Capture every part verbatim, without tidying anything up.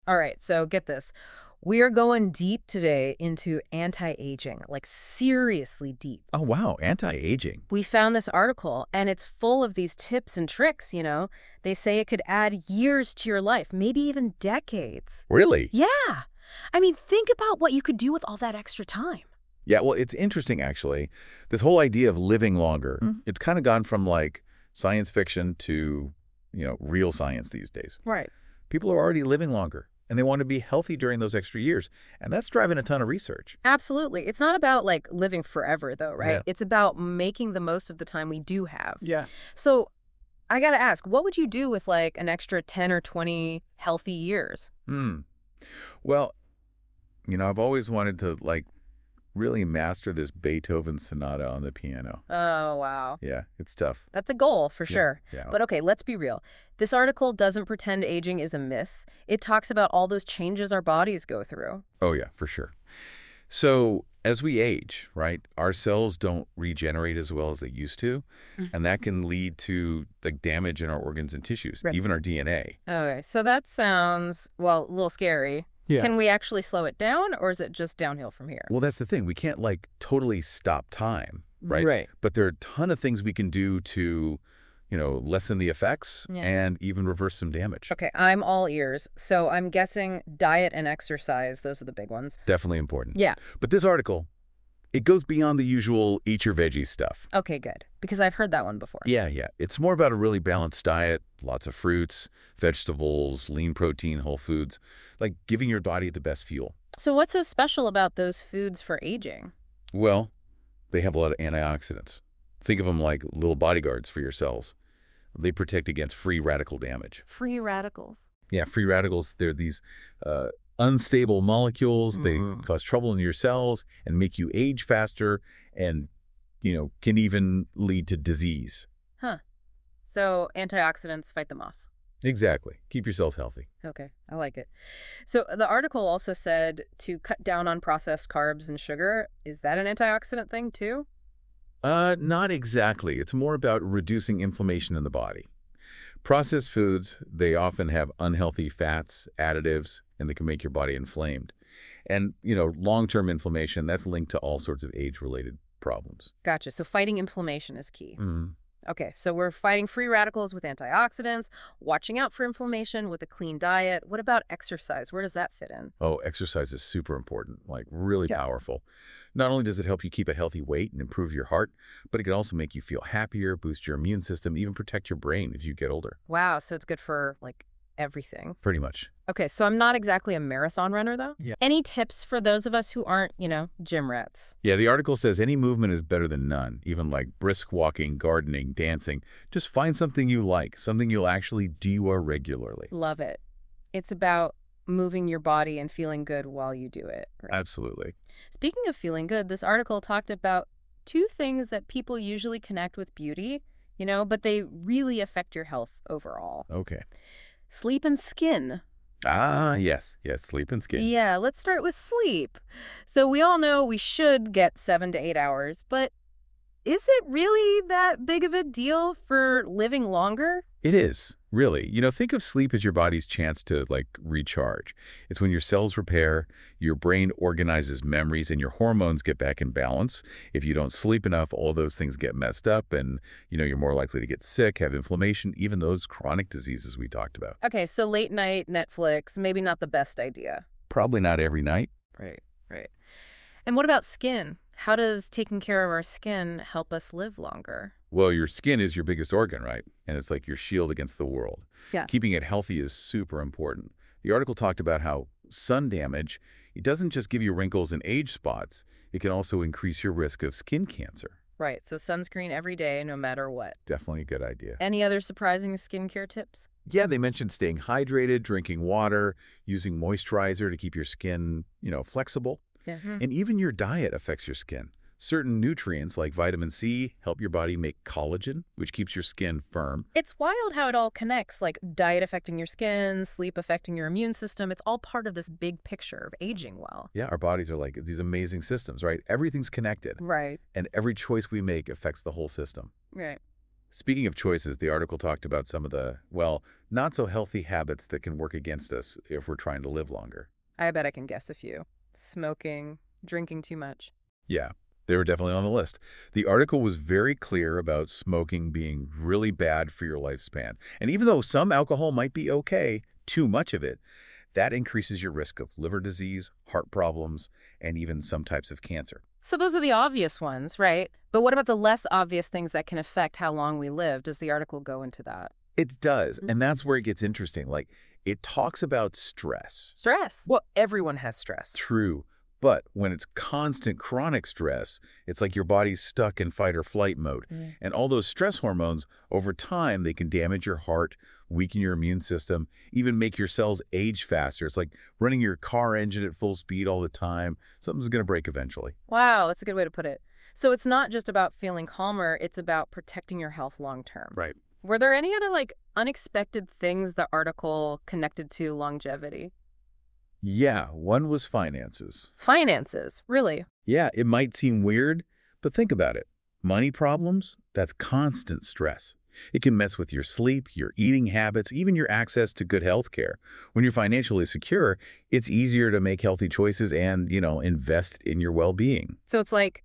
All right, so get this. We are going deep today into anti-aging, like seriously deep. Oh, wow. Anti-aging. We found this article, and it's full of these tips and tricks, you know. They say it could add years to your life, maybe even decades. Really? Yeah. I mean, think about what you could do with all that extra time. Yeah, well, it's interesting, actually. This whole idea of living longer, Mhm. it's kind of gone from, like, science fiction to, you know, real science these days. Right. People are already living longer, and they want to be healthy during those extra years. And that's driving a ton of research. Absolutely. It's not about, like, living forever, though, right? Yeah. It's about making the most of the time we do have. Yeah. So I gotta ask, what would you do with, like, an extra ten or twenty healthy years? Hmm. Well, you know, I've always wanted to, like, really master this Beethoven sonata on the piano. Oh, wow. Yeah, it's tough. That's a goal for Yeah, sure. yeah. But okay, let's be real. This article doesn't pretend aging is a myth. It talks about all those changes our bodies go through. Oh, yeah, for sure. So as we age, right, our cells don't regenerate as well as they used to, Mhm. and that can lead to like damage in our organs and tissues, Right. even our D N A. Okay, so that sounds, well, a little scary. Yeah. Can we actually slow it down, or is it just downhill from here? Well, that's the thing. We can't like totally stop time, right? Right. But there are a ton of things we can do to, you know, lessen the effects Yeah. and even reverse some damage. Okay, I'm all ears. So I'm guessing diet and exercise, those are the big ones. Definitely important. Yeah. But this article, it goes beyond the usual eat your veggies stuff. Okay, good. Because I've heard that one before. Yeah, yeah. It's more about a really balanced diet, lots of fruits, vegetables, lean protein, whole foods, like giving your body the best fuel. So what's so special about those foods for aging? Well, they have a lot of antioxidants. Think of them like little bodyguards for your cells. They protect against free radical damage. Free radicals. Yeah, free radicals, they're these uh, unstable molecules. Mhm. They cause trouble in your cells and make you age faster and, you know, can even lead to disease. Huh. So antioxidants fight them off. Exactly. Keep your cells healthy. Okay, I like it. So the article also said to cut down on processed carbs and sugar. Is that an antioxidant thing too? Uh, not exactly. It's more about reducing inflammation in the body. Processed foods, they often have unhealthy fats, additives, and they can make your body inflamed. And, you know, long-term inflammation, that's linked to all sorts of age-related problems. Gotcha. So fighting inflammation is key. Mm. Okay, so we're fighting free radicals with antioxidants, watching out for inflammation with a clean diet. What about exercise? Where does that fit in? Oh, exercise is super important, like really Yeah. powerful. Not only does it help you keep a healthy weight and improve your heart, but it can also make you feel happier, boost your immune system, even protect your brain as you get older. Wow, so it's good for like everything. Pretty much. Okay, so I'm not exactly a marathon runner though. Yeah. Any tips for those of us who aren't, you know, gym rats? Yeah, the article says any movement is better than none, even like brisk walking, gardening, dancing. Just find something you like, something you'll actually do regularly. Love it. It's about moving your body and feeling good while you do it. Right? Absolutely. Speaking of feeling good, this article talked about two things that people usually connect with beauty, you know, but they really affect your health overall. Okay. Sleep and skin. Ah, yes. Yes, sleep and skin. Yeah, let's start with sleep. So we all know we should get seven to eight hours, but is it really that big of a deal for living longer? It is, really. You know, think of sleep as your body's chance to, like, recharge. It's when your cells repair, your brain organizes memories, and your hormones get back in balance. If you don't sleep enough, all those things get messed up, and, you know, you're more likely to get sick, have inflammation, even those chronic diseases we talked about. Okay, so late night Netflix, maybe not the best idea. Probably not every night. Right, right. And what about skin? How does taking care of our skin help us live longer? Well, your skin is your biggest organ, right? And it's like your shield against the world. Yeah. Keeping it healthy is super important. The article talked about how sun damage, it doesn't just give you wrinkles and age spots, it can also increase your risk of skin cancer. Right, so sunscreen every day, no matter what. Definitely a good idea. Any other surprising skincare tips? Yeah, they mentioned staying hydrated, drinking water, using moisturizer to keep your skin, you know, flexible. Yeah. And even your diet affects your skin. Certain nutrients like vitamin C help your body make collagen, which keeps your skin firm. It's wild how it all connects, like diet affecting your skin, sleep affecting your immune system. It's all part of this big picture of aging well. Yeah, our bodies are like these amazing systems, right? Everything's connected, Right, and every choice we make affects the whole system. right. Speaking of choices, the article talked about some of the, well, not so healthy habits that can work against us if we're trying to live longer. I bet I can guess a few. Smoking, drinking too much. Yeah, they were definitely on the list. The article was very clear about smoking being really bad for your lifespan. And even though some alcohol might be okay, too much of it, that increases your risk of liver disease, heart problems, and even some types of cancer. So those are the obvious ones, right? But what about the less obvious things that can affect how long we live? Does the article go into that? It does, Mhm. and that's where it gets interesting. Like, it talks about stress. Stress. Well, everyone has stress. True. But when it's constant chronic stress, it's like your body's stuck in fight or flight mode. Mm. And all those stress hormones, over time, they can damage your heart, weaken your immune system, even make your cells age faster. It's like running your car engine at full speed all the time. Something's going to break eventually. Wow, that's a good way to put it. So it's not just about feeling calmer, it's about protecting your health long term. Right. Were there any other like unexpected things the article connected to longevity? Yeah, one was finances. Finances, really? Yeah, it might seem weird, but think about it. Money problems, that's constant stress. It can mess with your sleep, your eating habits, even your access to good health care. When you're financially secure, it's easier to make healthy choices and, you know, invest in your well-being. So it's like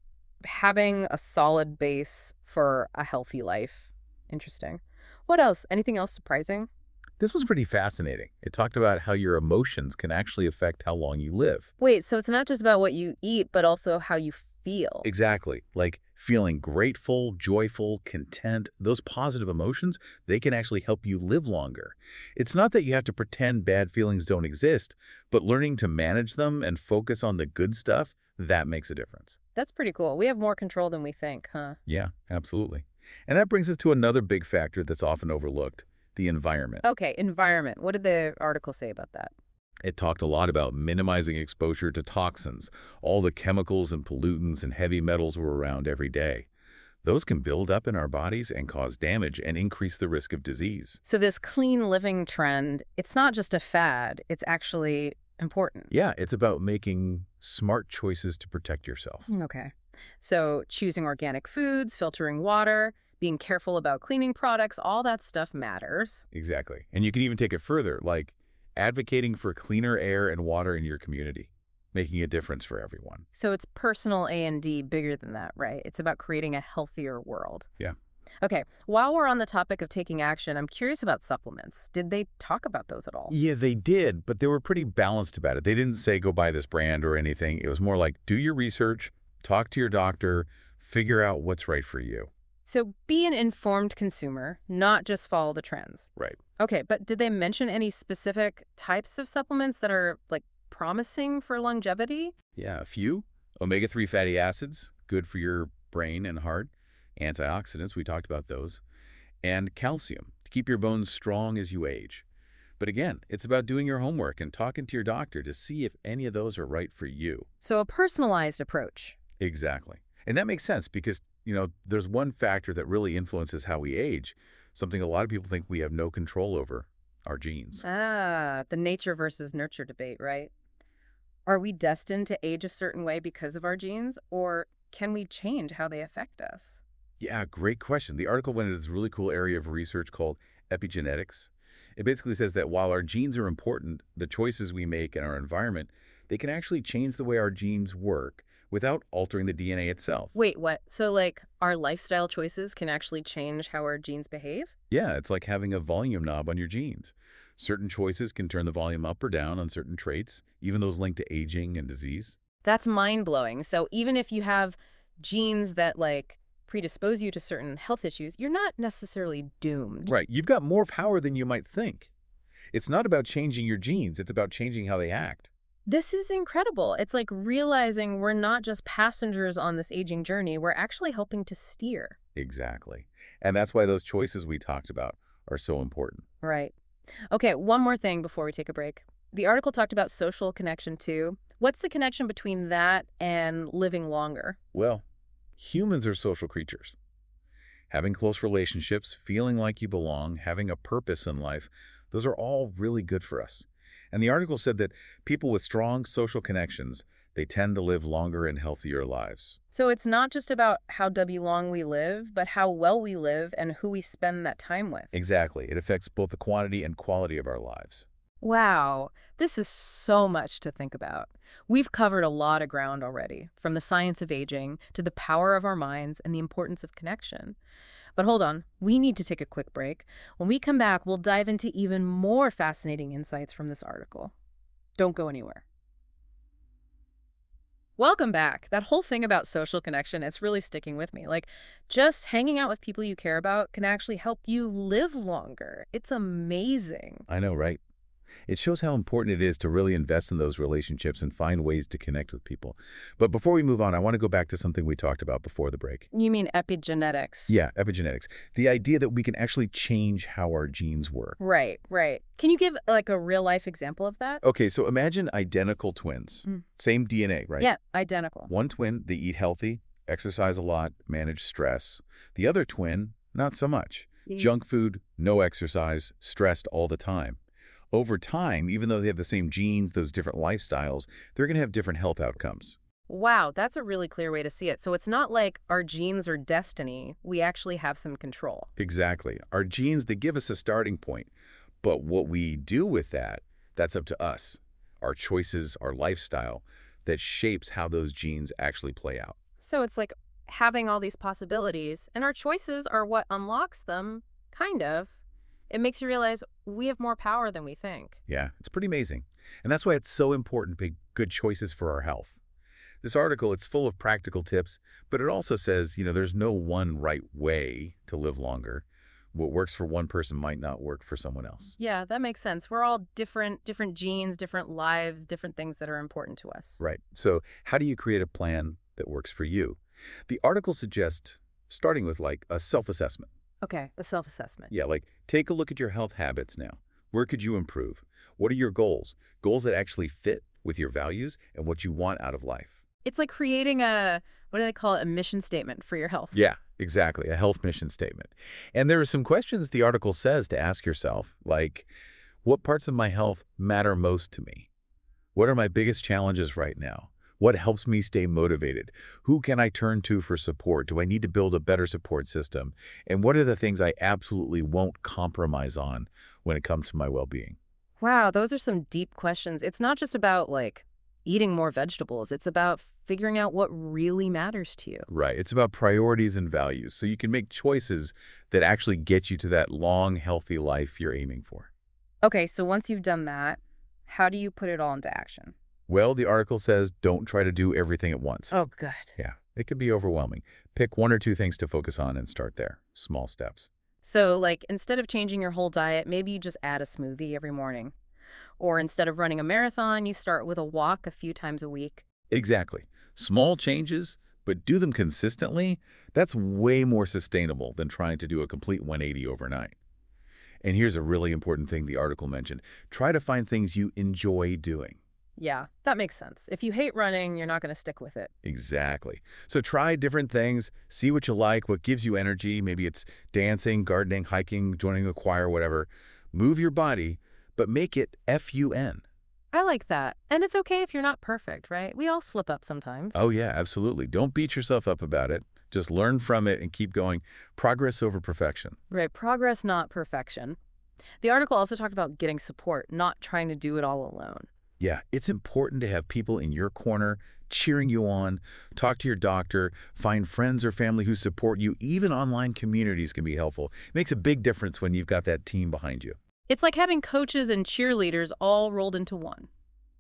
having a solid base for a healthy life. Interesting. What else? Anything else surprising? This was pretty fascinating. It talked about how your emotions can actually affect how long you live. Wait, so it's not just about what you eat, but also how you feel. Exactly. Like feeling grateful, joyful, content, those positive emotions, they can actually help you live longer. It's not that you have to pretend bad feelings don't exist, but learning to manage them and focus on the good stuff, that makes a difference. That's pretty cool. We have more control than we think, huh? Yeah, absolutely. And that brings us to another big factor that's often overlooked, the environment. Okay, environment. What did the article say about that? It talked a lot about minimizing exposure to toxins. All the chemicals and pollutants and heavy metals were around every day. Those can build up in our bodies and cause damage and increase the risk of disease. So this clean living trend, it's not just a fad, it's actually important. Yeah, it's about making smart choices to protect yourself. Okay. So choosing organic foods, filtering water, being careful about cleaning products, all that stuff matters. Exactly. And you can even take it further, like advocating for cleaner air and water in your community, making a difference for everyone. So it's personal A and D bigger than that, right? It's about creating a healthier world. Yeah. Okay, while we're on the topic of taking action, I'm curious about supplements. Did they talk about those at all? Yeah, they did, but they were pretty balanced about it. They didn't say go buy this brand or anything. It was more like do your research, talk to your doctor, figure out what's right for you. So be an informed consumer, not just follow the trends. Right. Okay, but did they mention any specific types of supplements that are like promising for longevity? Yeah, a few. omega three fatty acids, good for your brain and heart. Antioxidants, we talked about those. And calcium, to keep your bones strong as you age. But again, it's about doing your homework and talking to your doctor to see if any of those are right for you. So a personalized approach. Exactly. And that makes sense because, you know, there's one factor that really influences how we age, something a lot of people think we have no control over, our genes. Ah, the nature versus nurture debate, right? Are we destined to age a certain way because of our genes, or can we change how they affect us? Yeah, great question. The article went into this really cool area of research called epigenetics. It basically says that while our genes are important, the choices we make in our environment, they can actually change the way our genes work without altering the D N A itself. Wait, what? So, like, our lifestyle choices can actually change how our genes behave? Yeah, it's like having a volume knob on your genes. Certain choices can turn the volume up or down on certain traits, even those linked to aging and disease. That's mind-blowing. So even if you have genes that, like, predispose you to certain health issues, you're not necessarily doomed. Right, you've got more power than you might think. It's not about changing your genes, it's about changing how they act. This is incredible. It's like realizing we're not just passengers on this aging journey, we're actually helping to steer. Exactly. And that's why those choices we talked about are so important. Right. Okay, one more thing before we take a break. The article talked about social connection too. What's the connection between that and living longer? Well, humans are social creatures. Having close relationships, feeling like you belong, having a purpose in life, those are all really good for us. And the article said that people with strong social connections, they tend to live longer and healthier lives. So it's not just about how W long we live, but how well we live and who we spend that time with. Exactly. It affects both the quantity and quality of our lives. Wow, this is so much to think about. We've covered a lot of ground already, from the science of aging to the power of our minds and the importance of connection. But hold on, we need to take a quick break. When we come back, we'll dive into even more fascinating insights from this article. Don't go anywhere. Welcome back. That whole thing about social connection is really sticking with me. Like, just hanging out with people you care about can actually help you live longer. It's amazing. I know, right? It shows how important it is to really invest in those relationships and find ways to connect with people. But before we move on, I want to go back to something we talked about before the break. You mean epigenetics? Yeah, epigenetics. The idea that we can actually change how our genes work. Right, right. Can you give like a real life example of that? Okay, so imagine identical twins. Mm. Same D N A, right? Yeah, identical. One twin, they eat healthy, exercise a lot, manage stress. The other twin, not so much. Mm. Junk food, no exercise, stressed all the time. Over time, even though they have the same genes, those different lifestyles, they're going to have different health outcomes. Wow, that's a really clear way to see it. So it's not like our genes are destiny. We actually have some control. Exactly. Our genes, they give us a starting point. But what we do with that, that's up to us. Our choices, our lifestyle, that shapes how those genes actually play out. So it's like having all these possibilities, and our choices are what unlocks them, kind of. It makes you realize we have more power than we think. Yeah, it's pretty amazing. And that's why it's so important to make good choices for our health. This article, it's full of practical tips, but it also says, you know, there's no one right way to live longer. What works for one person might not work for someone else. Yeah, that makes sense. We're all different, different genes, different lives, different things that are important to us. Right. So how do you create a plan that works for you? The article suggests starting with like a self-assessment. Okay, a self-assessment. Yeah, like take a look at your health habits now. Where could you improve? What are your goals? Goals that actually fit with your values and what you want out of life. It's like creating a, what do they call it, a mission statement for your health. Yeah, exactly, a health mission statement. And there are some questions the article says to ask yourself, like, what parts of my health matter most to me? What are my biggest challenges right now? What helps me stay motivated? Who can I turn to for support? Do I need to build a better support system? And what are the things I absolutely won't compromise on when it comes to my well-being? Wow, those are some deep questions. It's not just about, like, eating more vegetables. It's about figuring out what really matters to you. Right. It's about priorities and values, so you can make choices that actually get you to that long, healthy life you're aiming for. Okay, so once you've done that, how do you put it all into action? Well, the article says don't try to do everything at once. Oh, good. Yeah, it could be overwhelming. Pick one or two things to focus on and start there. Small steps. So, like, instead of changing your whole diet, maybe you just add a smoothie every morning. Or instead of running a marathon, you start with a walk a few times a week. Exactly. Small changes, but do them consistently. That's way more sustainable than trying to do a complete one eighty overnight. And here's a really important thing the article mentioned. Try to find things you enjoy doing. Yeah, that makes sense. If you hate running, you're not going to stick with it. Exactly. So try different things, see what you like, what gives you energy. Maybe it's dancing, gardening, hiking, joining a choir, whatever. Move your body, but make it F U N. I like that. And it's okay if you're not perfect, right? We all slip up sometimes. Oh, yeah, absolutely. Don't beat yourself up about it. Just learn from it and keep going. Progress over perfection. Right, progress, not perfection. The article also talked about getting support, not trying to do it all alone. Yeah, it's important to have people in your corner cheering you on. Talk to your doctor. Find friends or family who support you. Even online communities can be helpful. It makes a big difference when you've got that team behind you. It's like having coaches and cheerleaders all rolled into one.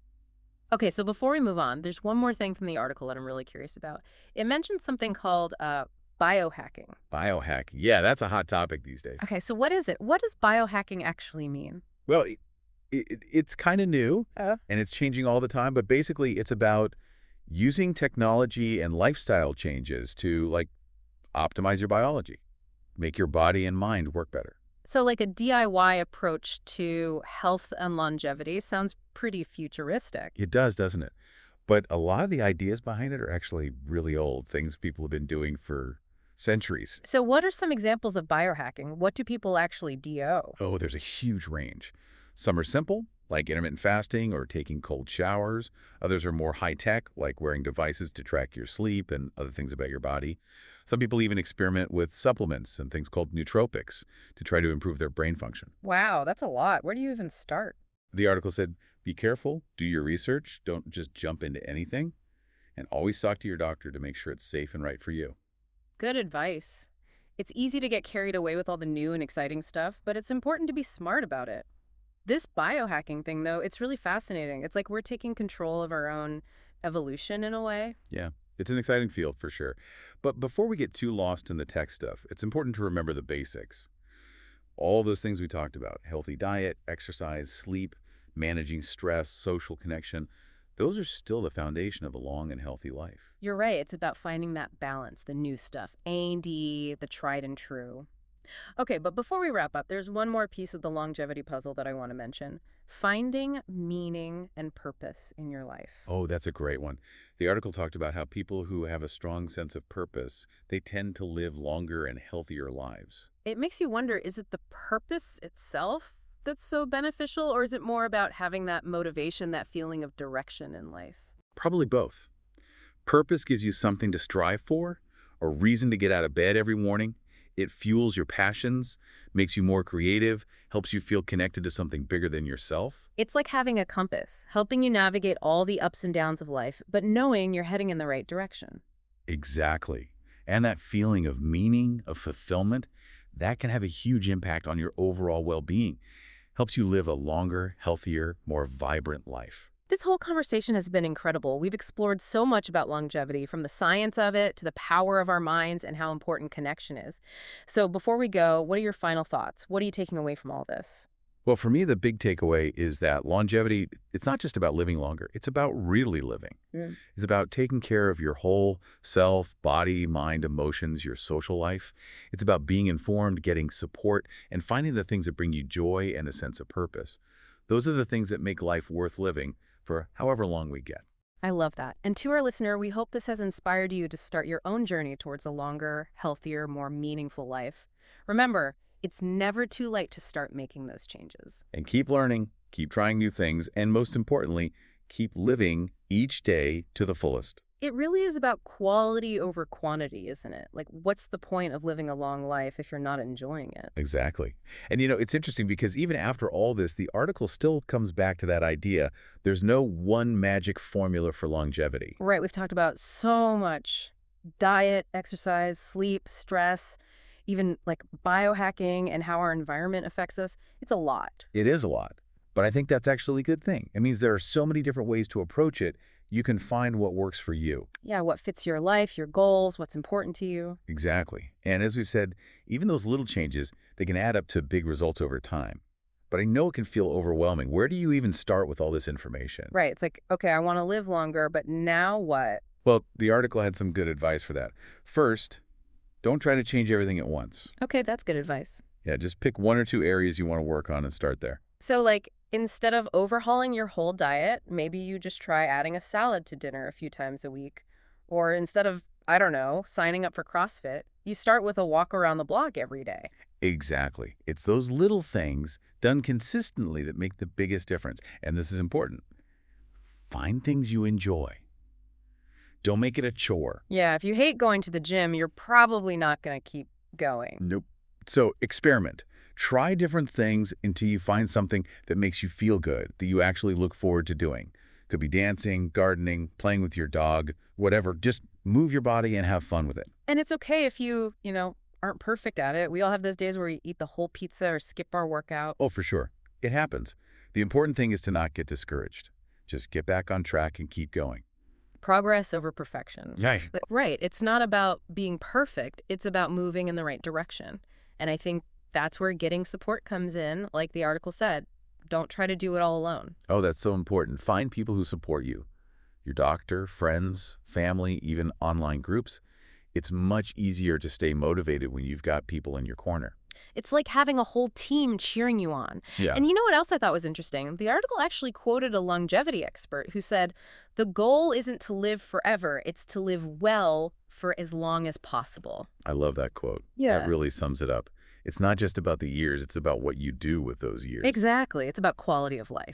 Okay, so before we move on, there's one more thing from the article that I'm really curious about. It mentions something called uh, biohacking. Biohacking. Yeah, that's a hot topic these days. Okay, so what is it? What does biohacking actually mean? Well, it, it, it's kind of new, Uh, and it's changing all the time, but basically it's about using technology and lifestyle changes to, like, optimize your biology, make your body and mind work better. so like a D I Y approach to health and longevity sounds pretty futuristic. It does, doesn't it? But a lot of the ideas behind it are actually really old, things people have been doing for centuries. So what are some examples of biohacking? What do people actually do? Oh, there's a huge range. Some are simple, like intermittent fasting or taking cold showers. Others are more high-tech, like wearing devices to track your sleep and other things about your body. Some people even experiment with supplements and things called nootropics to try to improve their brain function. Wow, that's a lot. Where do you even start? The article said, be careful, do your research, don't just jump into anything, and always talk to your doctor to make sure it's safe and right for you. Good advice. It's easy to get carried away with all the new and exciting stuff, but it's important to be smart about it. This biohacking thing, though, it's really fascinating. It's like we're taking control of our own evolution in a way. Yeah, it's an exciting field for sure. But before we get too lost in the tech stuff, it's important to remember the basics. All those things we talked about, healthy diet, exercise, sleep, managing stress, social connection, those are still the foundation of a long and healthy life. You're right. It's about finding that balance, the new stuff, A and D, the tried and true. Okay, but before we wrap up, there's one more piece of the longevity puzzle that I want to mention. Finding meaning and purpose in your life. Oh, that's a great one. The article talked about how people who have a strong sense of purpose, they tend to live longer and healthier lives. It makes you wonder, is it the purpose itself that's so beneficial, or is it more about having that motivation, that feeling of direction in life? Probably both. Purpose gives you something to strive for, a reason to get out of bed every morning. It fuels your passions, makes you more creative, helps you feel connected to something bigger than yourself. It's like having a compass, helping you navigate all the ups and downs of life, but knowing you're heading in the right direction. Exactly. And that feeling of meaning, of fulfillment, that can have a huge impact on your overall well-being. Helps you live a longer, healthier, more vibrant life. This whole conversation has been incredible. We've explored so much about longevity, from the science of it to the power of our minds and how important connection is. So before we go, what are your final thoughts? What are you taking away from all this? Well, for me, the big takeaway is that longevity, it's not just about living longer. It's about really living. Mm. It's about taking care of your whole self, body, mind, emotions, your social life. It's about being informed, getting support, and finding the things that bring you joy and a sense of purpose. Those are the things that make life worth living for however long we get. I love that. And to our listener, we hope this has inspired you to start your own journey towards a longer, healthier, more meaningful life. Remember, it's never too late to start making those changes. And keep learning, keep trying new things, and most importantly, keep living each day to the fullest. It really is about quality over quantity, isn't it? Like, what's the point of living a long life if you're not enjoying it? Exactly. And you know, it's interesting because even after all this, the article still comes back to that idea. There's no one magic formula for longevity. Right, we've talked about so much: diet, exercise, sleep, stress, even like biohacking and how our environment affects us. It's a lot. It is a lot, but I think that's actually a good thing. It means there are so many different ways to approach it. You can find what works for you. Yeah, what fits your life, your goals, what's important to you. Exactly. And as we've said, even those little changes, they can add up to big results over time. But I know it can feel overwhelming. Where do you even start with all this information? Right, it's like, okay, I want to live longer, but now what? Well, the article had some good advice for that. First, don't try to change everything at once. Okay, that's good advice. Yeah, just pick one or two areas you want to work on and start there. So, like, instead of overhauling your whole diet, maybe you just try adding a salad to dinner a few times a week. Or instead of, I don't know, signing up for CrossFit, you start with a walk around the block every day. Exactly. It's those little things done consistently that make the biggest difference. And this is important. Find things you enjoy. Don't make it a chore. Yeah, if you hate going to the gym, you're probably not going to keep going. Nope. So experiment. Try different things until you find something that makes you feel good, that you actually look forward to doing. Could be dancing, gardening, playing with your dog, whatever. Just move your body and have fun with it. And it's okay if you, you know, aren't perfect at it. We all have those days where we eat the whole pizza or skip our workout. Oh, for sure. It happens. The important thing is to not get discouraged. Just get back on track and keep going. Progress over perfection. Right. But, right. It's not about being perfect. It's about moving in the right direction. And I think that's where getting support comes in. Like the article said, don't try to do it all alone. Oh, that's so important. Find people who support you. Your doctor, friends, family, even online groups. It's much easier to stay motivated when you've got people in your corner. It's like having a whole team cheering you on. Yeah. And you know what else I thought was interesting? The article actually quoted a longevity expert who said, the goal isn't to live forever, it's to live well for as long as possible. I love that quote. Yeah. That really sums it up. It's not just about the years, it's about what you do with those years. Exactly. It's about quality of life.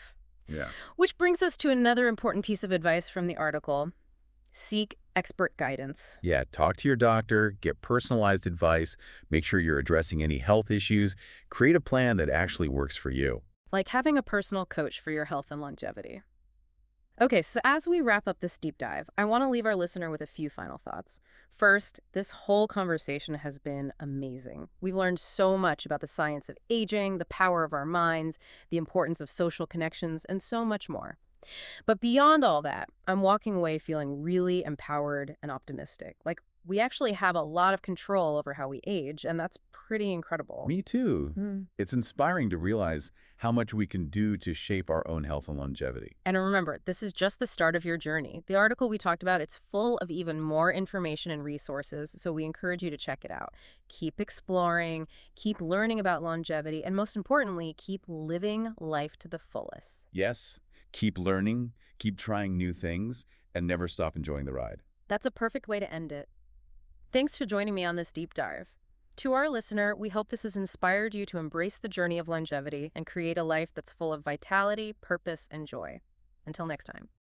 Yeah. Which brings us to another important piece of advice from the article. Seek expert guidance. Yeah, talk to your doctor, get personalized advice, make sure you're addressing any health issues, create a plan that actually works for you. Like having a personal coach for your health and longevity. Okay, so as we wrap up this deep dive, I want to leave our listener with a few final thoughts. First, this whole conversation has been amazing. We've learned so much about the science of aging, the power of our minds, the importance of social connections, and so much more. But beyond all that, I'm walking away feeling really empowered and optimistic. Like we actually have a lot of control over how we age, and that's pretty incredible. Me too. Hmm. It's inspiring to realize how much we can do to shape our own health and longevity. And remember, this is just the start of your journey. The article we talked about, it's full of even more information and resources, so we encourage you to check it out. Keep exploring, keep learning about longevity, and most importantly, keep living life to the fullest. Yes, keep learning, keep trying new things, and never stop enjoying the ride. That's a perfect way to end it. Thanks for joining me on this deep dive. To our listener, we hope this has inspired you to embrace the journey of longevity and create a life that's full of vitality, purpose, and joy. Until next time.